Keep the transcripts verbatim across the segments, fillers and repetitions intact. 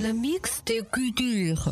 Le mix des cultures.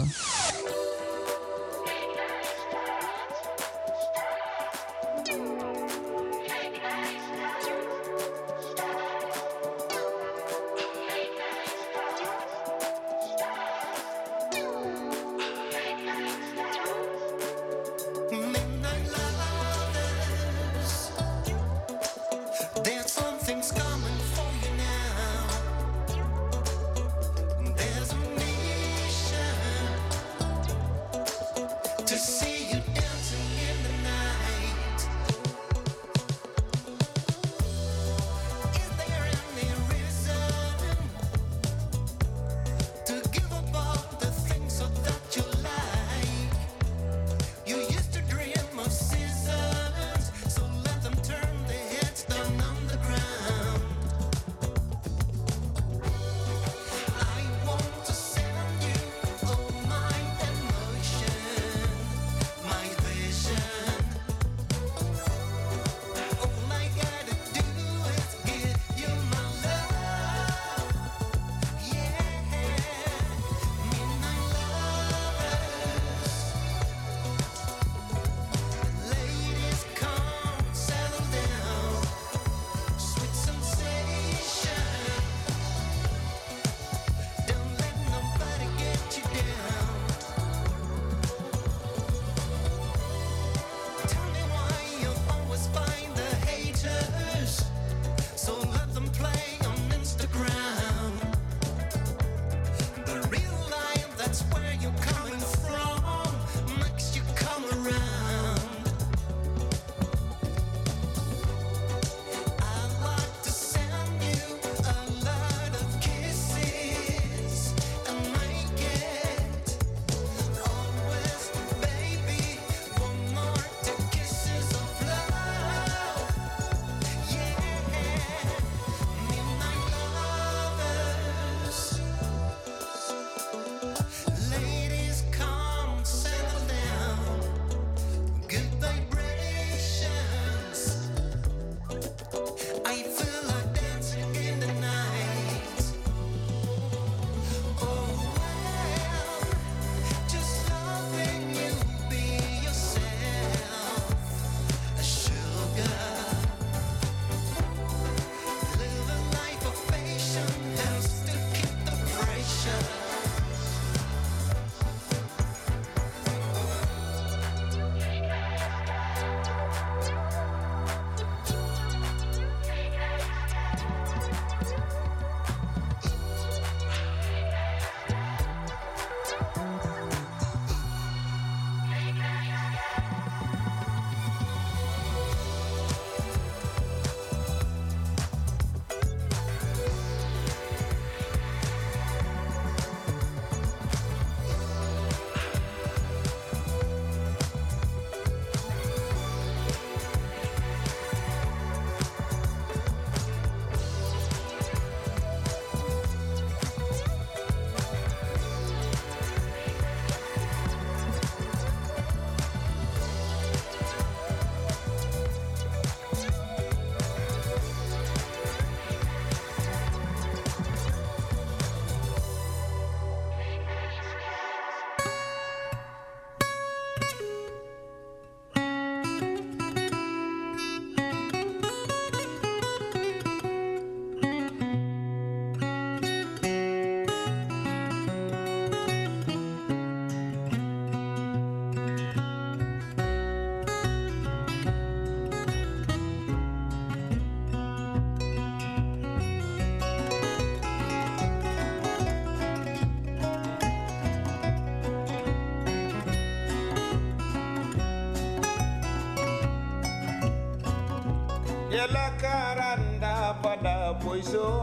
Yala karanda pada poiso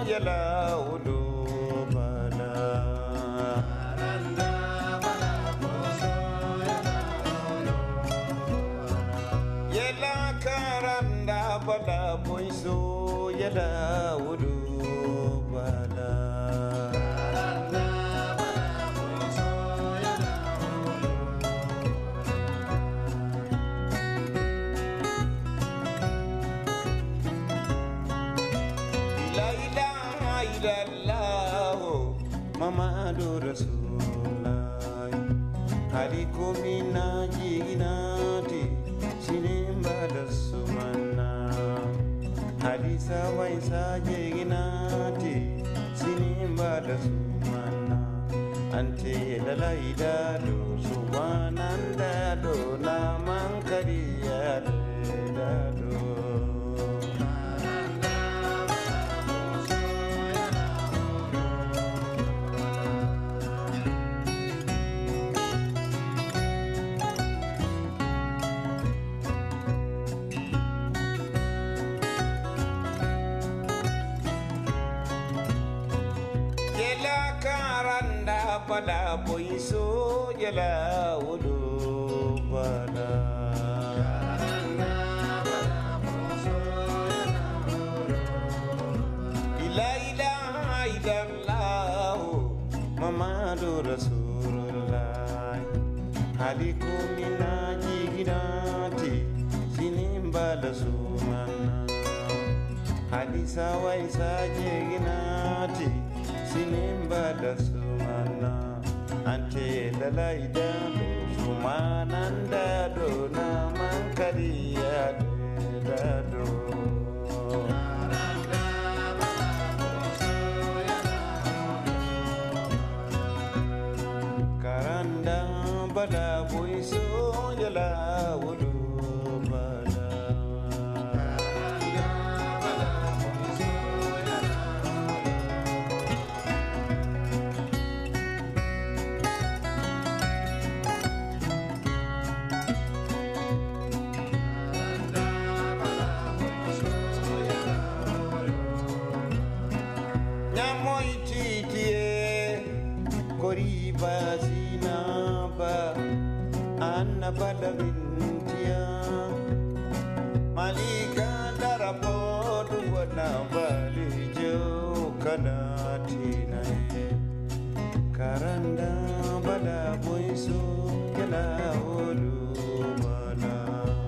yala udu pada karanda pada poiso yala karanda pada poiso yala udu pada Muhammadu Rasulullah. Haliko mina jiginati sinimba da sumana. Hadisa waisa jiginati sinimba da sumana. Ante lalaida do suwananda do naman kariya da do. Pada poiso jala wudu pada ila ilaha illallah Muhammadu Rasulullah. Haliko mina jiginati sinimba da sumana. Hadisa waisa jiginati sinimba da sumana. Ante lalaida do sumananda do naman kariya da do. Karanda bada boiso jala wudu bada. Pada bintia malika darapo duwana bali jo kanatina karanda bada boiso kala olu bana.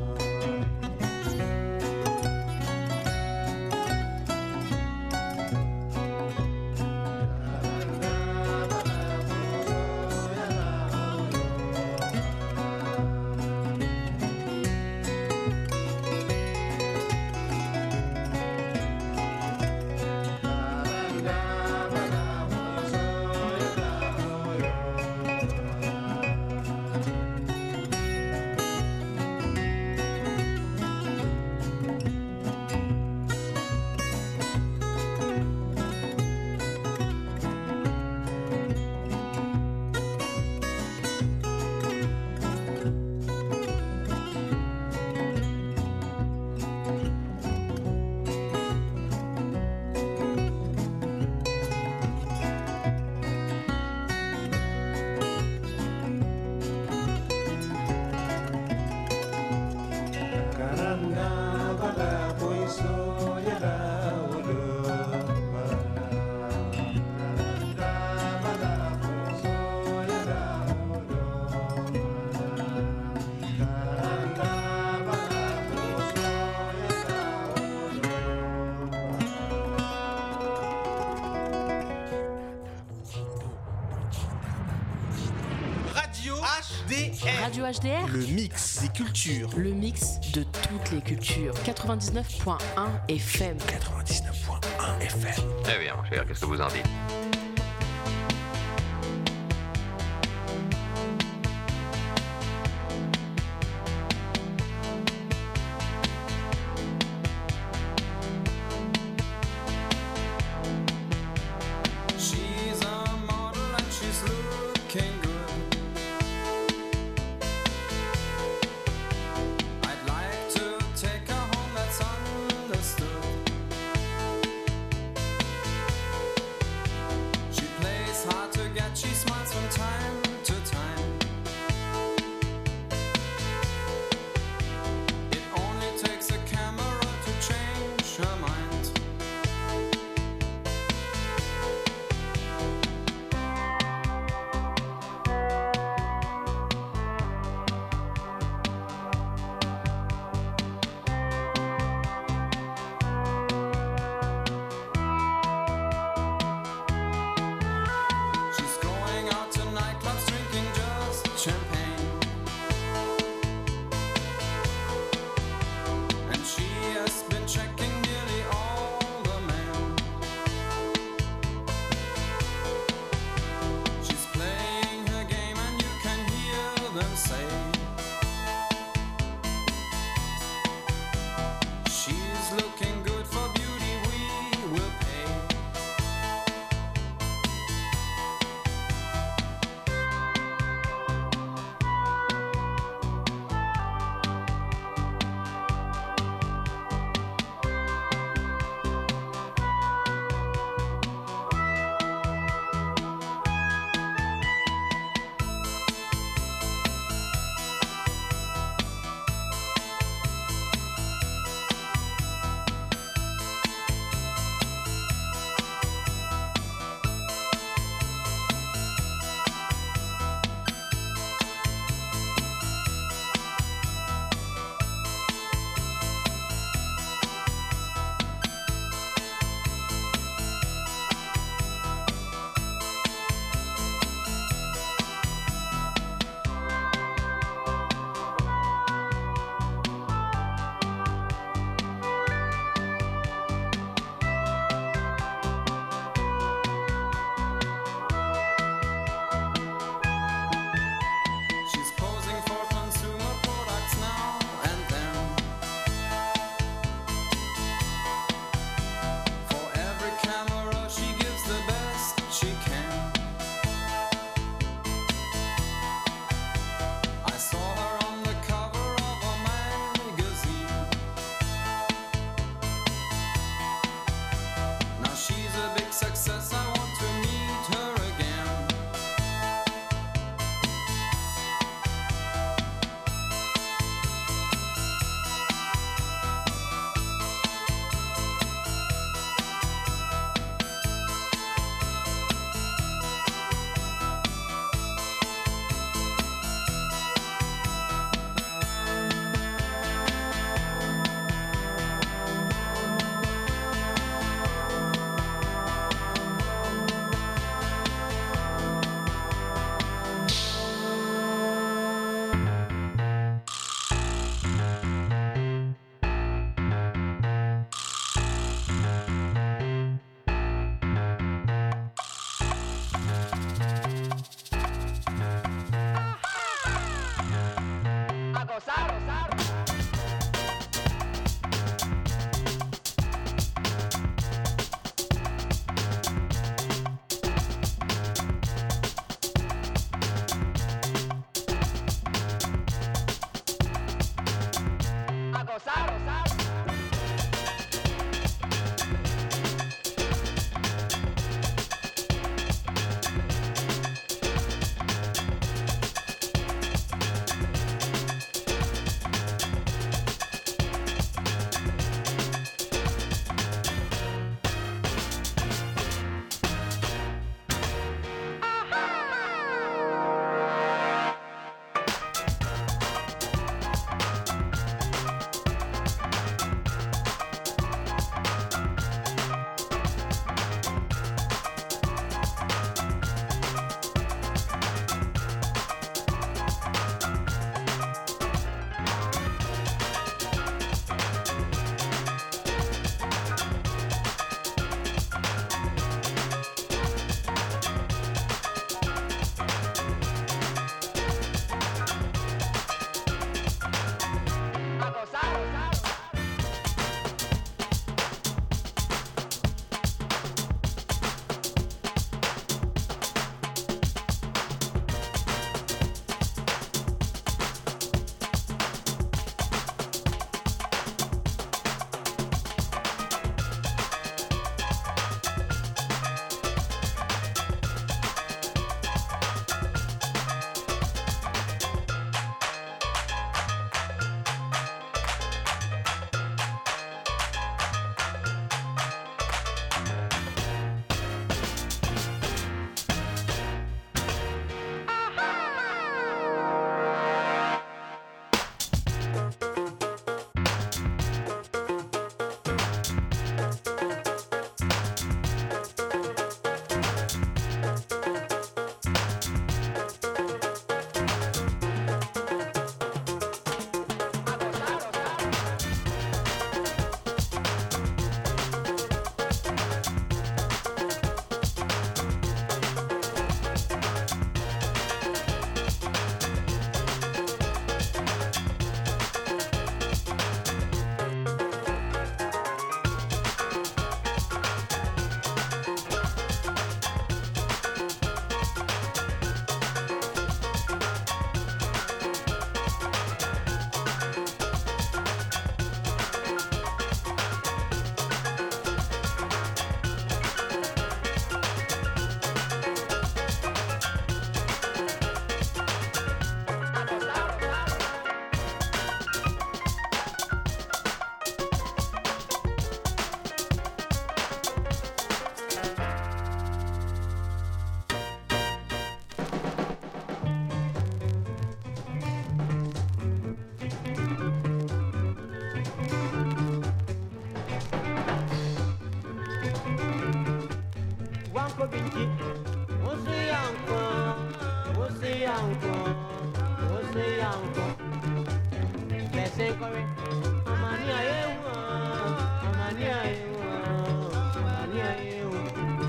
Radio H D R, le mix des cultures. Le mix de toutes les cultures. quatre-vingt-dix-neuf point un F M. quatre-vingt-dix-neuf point un F M. Eh bien, mon cher, qu'est-ce que vous en dites? Understood. wanko binti Ose yanko Ose yanko Ose yanko Bese kore Amani ayewa Amani ayewa Amani ayewa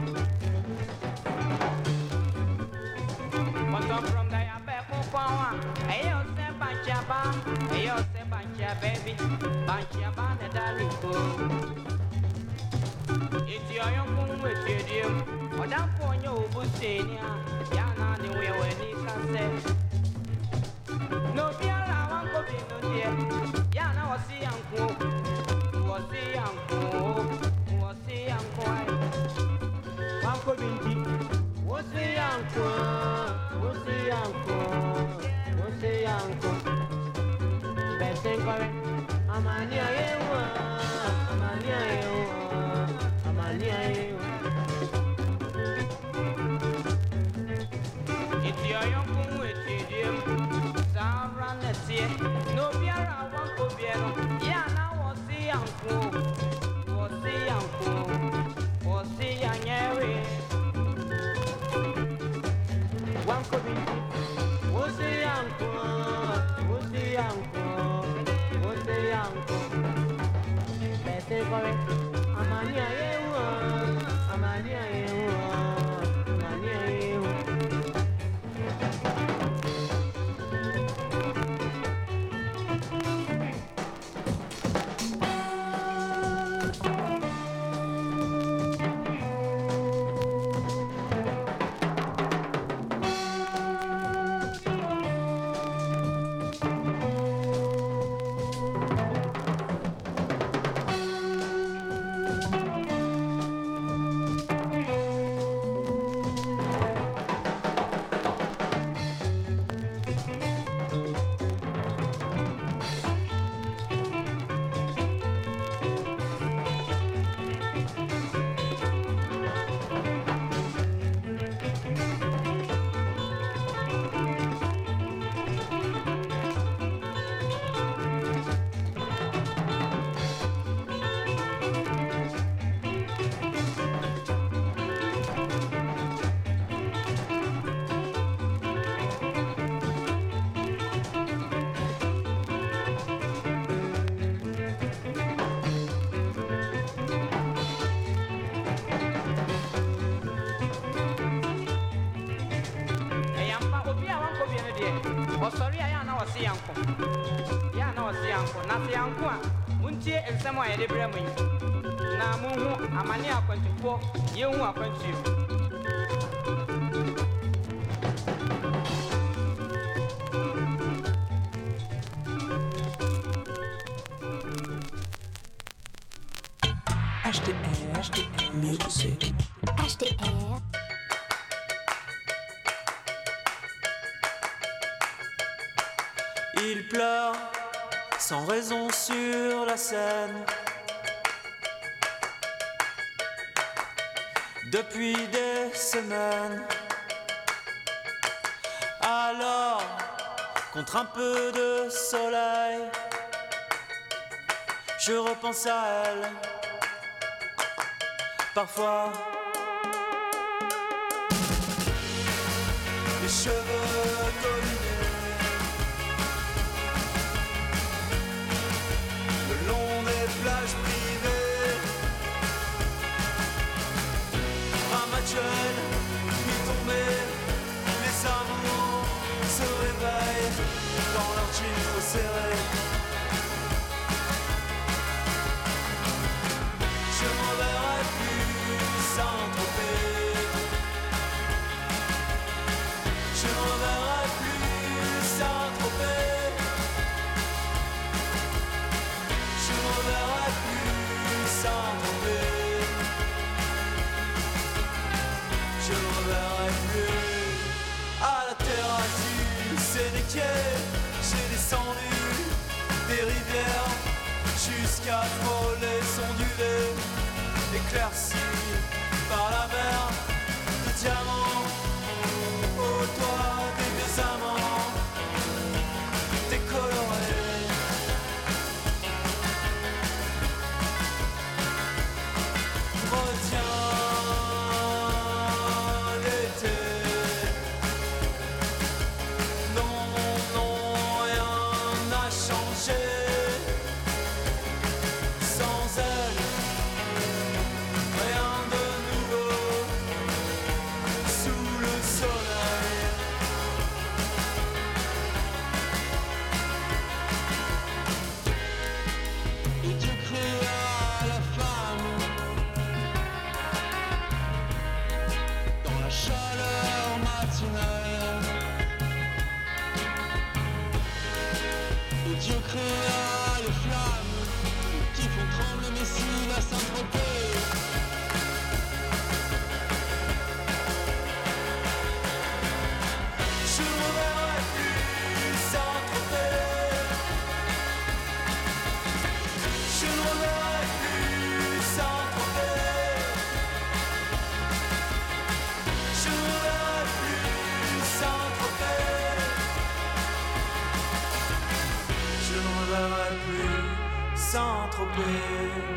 What's up from the Yabe Kukawa Ayo se banchaba Ayo se bancha baby Banchaba ne daliko Iti ayon kun weti ediem Odan ponyo ubusenia Yana ni wewe ni kase No biara wanko binu die Yana wasi yanku Wasi yanku Wasi yanku Wanko binti Wasi yanku Wasi yanku Wasi yanku Besen kore Amani ayewa Amani ayewa Amani ayewa Iti ayon kun weti ediem Zara netie No biara wanko bieno Yana wasi yanku Wasi yanku Wasi yanyewe Wanko binti Wasi yanku Wasi yanku Wasi yanku Bese kore Amani ayewa Amani ayewa Amani ayewa Nsemo ya debre mu na mu hu amani akwantufo ye hu akwantu H D R, H D R Music. H D R. Il pleure sans raison sur la scène. Depuis des semaines. Alors, contre un peu de soleil, je repense à elle. Parfois, les cheveux collinés le long des plages privées, amateur, nuit tombée, les amours se réveillent dans leur jeans trop serrés. Je m'en verrai plus Saint-Tropez. Je m'en verrai plus Saint-Tropez. Je m'en verrai plus Saint-Tropez. Je m'en verrai plus à la terrasse du Sénéquais. J'ai descendu des rivières jusqu'à frôler son duvet, éclairci par la mer de diamants, au toit des vieux amants décolorés. Retiens Saint-Tropez.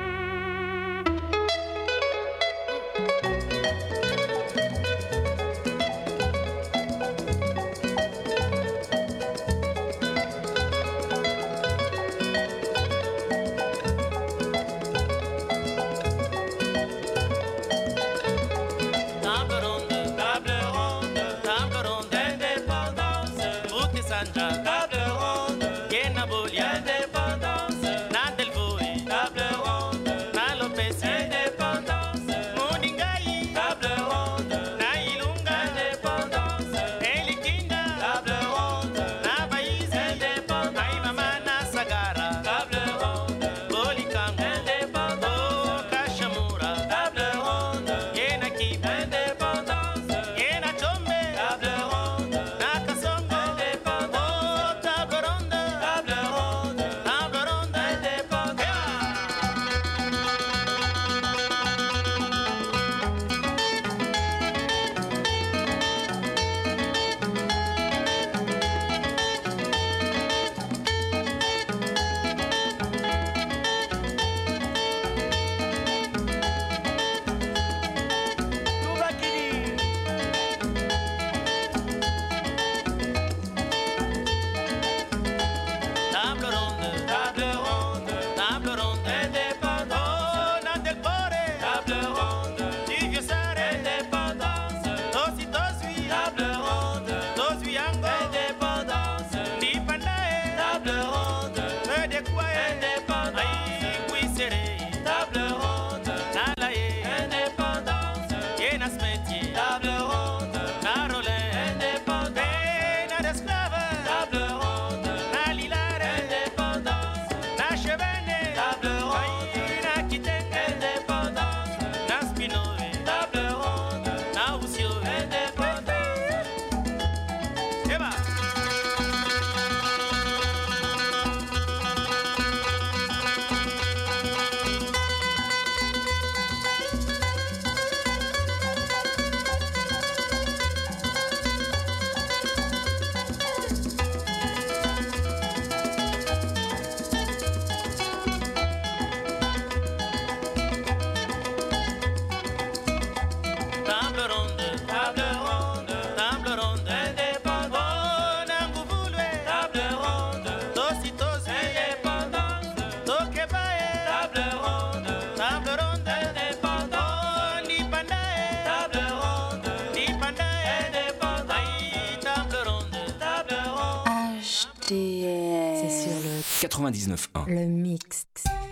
quatre-vingt-dix-neuf point un. Le mix.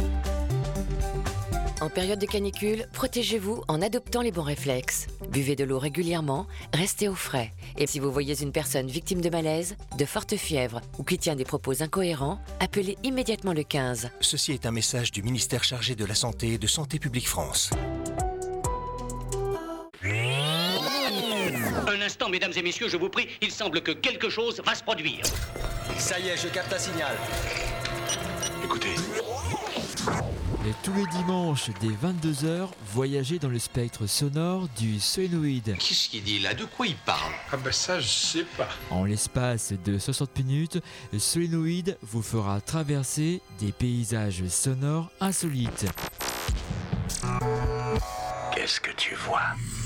En période de canicule, protégez-vous en adoptant les bons réflexes. Buvez de l'eau régulièrement, restez au frais. Et si vous voyez une personne victime de malaise, de forte fièvre ou qui tient des propos incohérents, appelez immédiatement le quinze. Ceci est un message du ministère chargé de la Santé et de Santé publique France. Un instant, mesdames et messieurs, je vous prie, il semble que quelque chose va se produire. Ça y est, je capte un signal. Écoutez. Et tous les dimanches, dès vingt-deux heures, voyagez dans le spectre sonore du solénoïde. Qu'est-ce qu'il dit là? De quoi il parle? Ah ben ça, je sais pas. En l'espace de soixante minutes, le solénoïde vous fera traverser des paysages sonores insolites. Qu'est-ce que tu vois?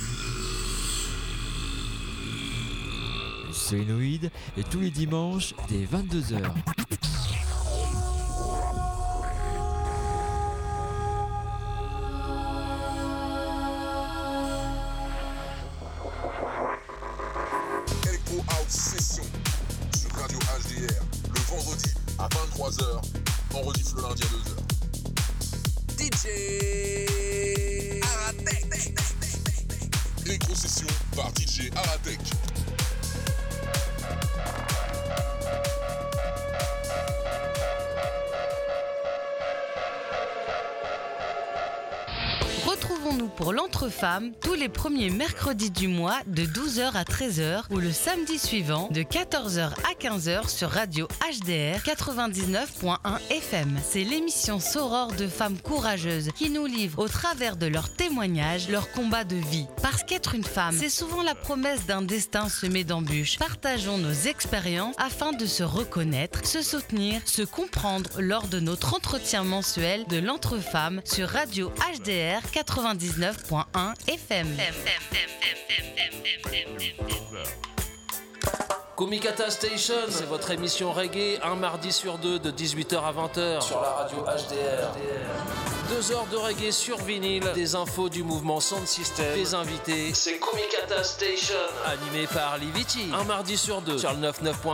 Le solénoïde est tous les dimanches, dès vingt-deux heures. Session sur Radio H D R le vendredi à vingt-trois heures, en rediff le lundi à deux heures. D J Aratek. Électro-session par D J Aratek. Retrouvons retrouvons-nous pour l'Entre-Femmes tous les premiers mercredis du mois de douze heures à treize heures ou le samedi suivant de quatorze heures à quinze heures sur Radio H D R quatre-vingt-dix-neuf point un F M. C'est l'émission Soror de femmes courageuses qui nous livrent au travers de leurs témoignages leur combat de vie. Parce qu'être une femme, c'est souvent la promesse d'un destin semé d'embûches. Partageons nos expériences afin de se reconnaître, se soutenir, se comprendre lors de notre entretien mensuel de l'Entre-Femmes sur Radio H D R quatre-vingt-dix-neuf point un F M. Kumikata Station, c'est votre émission reggae, un mardi sur deux de dix-huit heures à vingt heures sur la radio H D R. Deux heures de reggae sur vinyle, des infos du mouvement Sound System, des invités. C'est Kumikata Station, animé par Liviti, un mardi sur deux sur le quatre-vingt-dix-neuf point un.